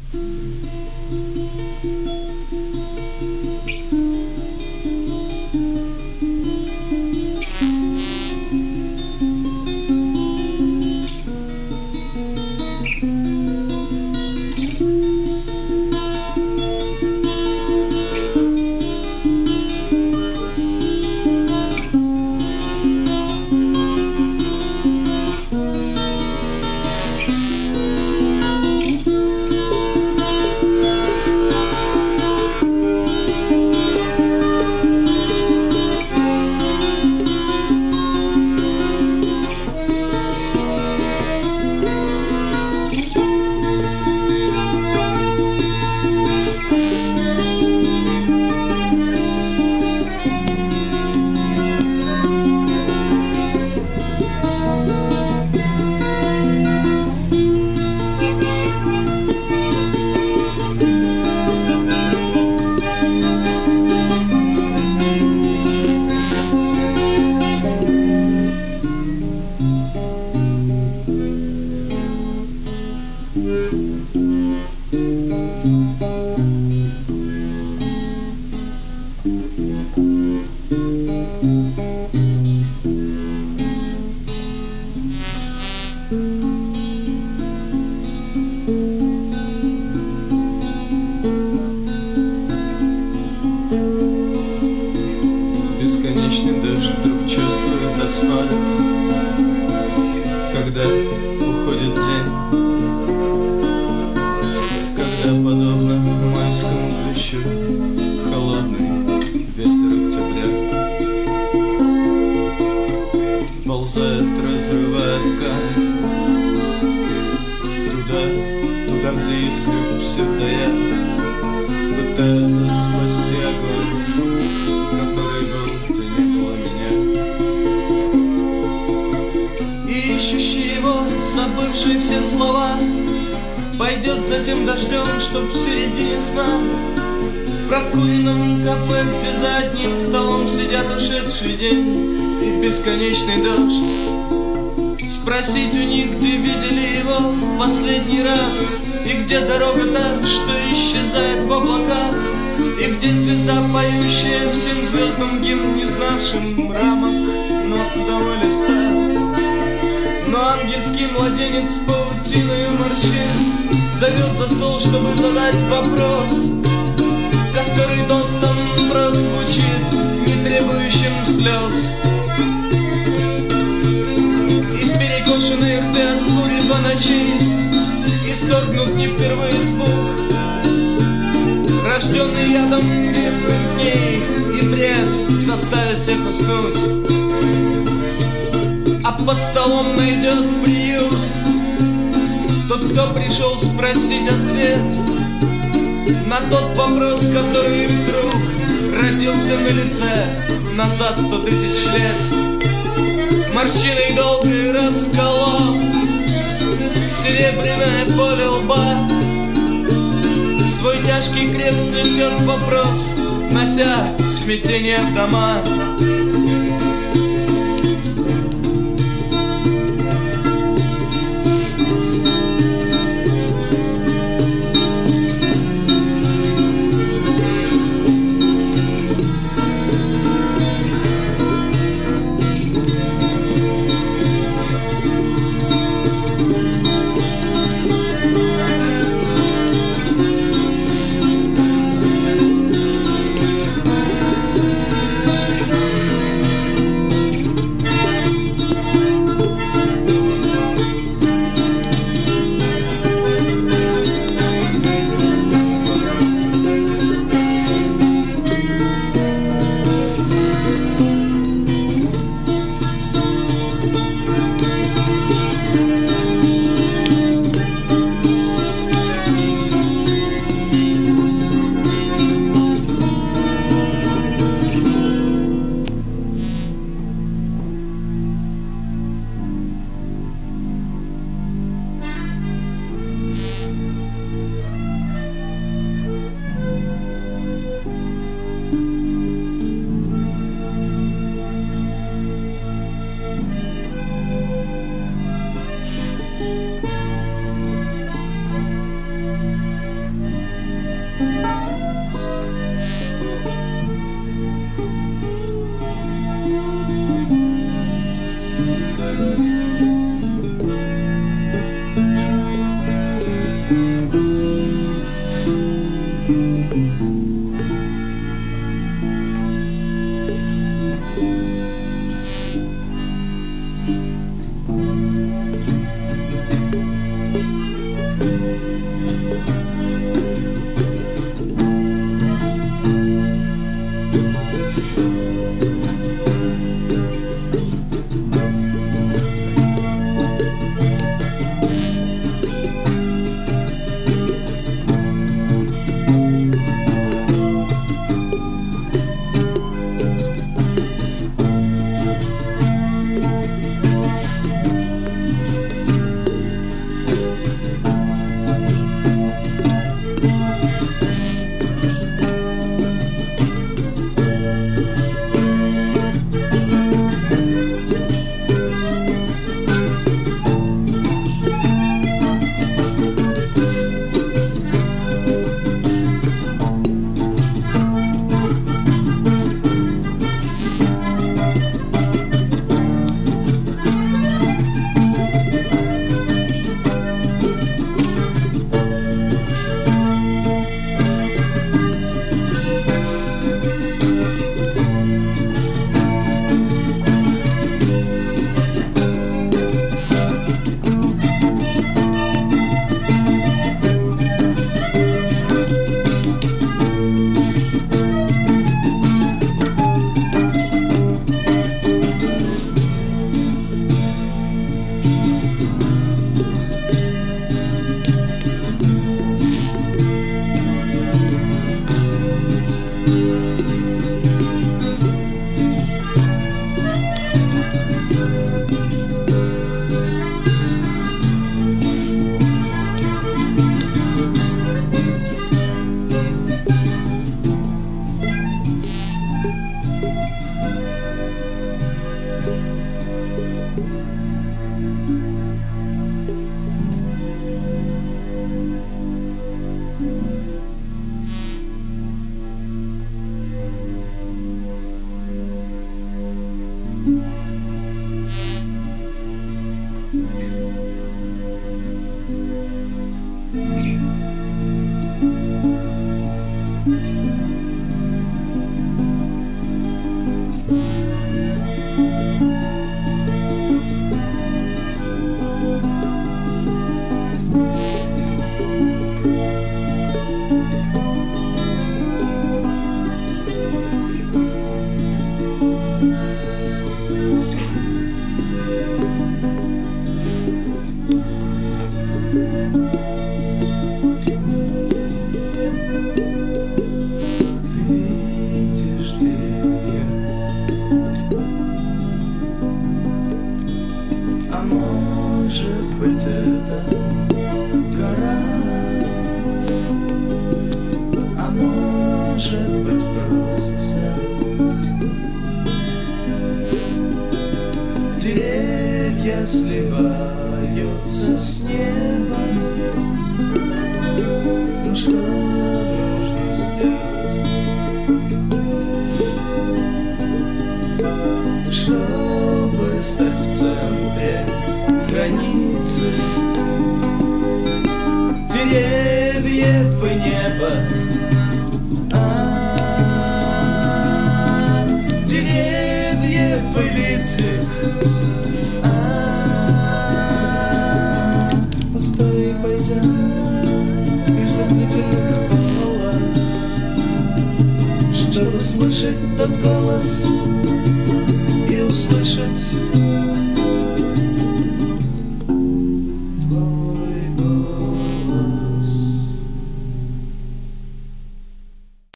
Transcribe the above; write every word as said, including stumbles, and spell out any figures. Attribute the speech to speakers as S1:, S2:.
S1: Бесконечный дождь вдруг чувствует асфальт, когда уходит день, когда, подобно майскому плющу, холодный ветер октября вползает, разрывая ткань туда, туда, где искры псевдоя пытаются спасти огонь, который был, где не было меня. И ищущий его, забывший все слова, пойдет за тем дождем, чтоб в середине сна в прокуренном кафе, где за одним столом сидят ушедший день и бесконечный дождь, спросить у них, где видели его в последний раз, и где дорога та, что исчезает в облаках, и где звезда, поющая всем звездам гимн, не знавшим рамок, нот того листа. Но ангельский младенец с паутиною морщин зовет за стол, чтобы задать вопрос, который тостом прозвучит, не требующим слез. И перекошенные рты от бури до ночи исторгнут не впервые звук, рожденный ядом длинных дней, и бред заставит всех уснуть. А под столом найдет приют тот, кто пришел спросить ответ на тот вопрос, который вдруг родился на лице назад сто тысяч лет. Морщиной долгой расколов серебряное поле лба, свой тяжкий крест несет вопрос, внося смятение в дома. сливаются с небом. Ну что нужно сделать, чтобы стать в центре границы деревьев и неба? Постой, пойдя между длительных полос, чтобы слышать тот голос и услышать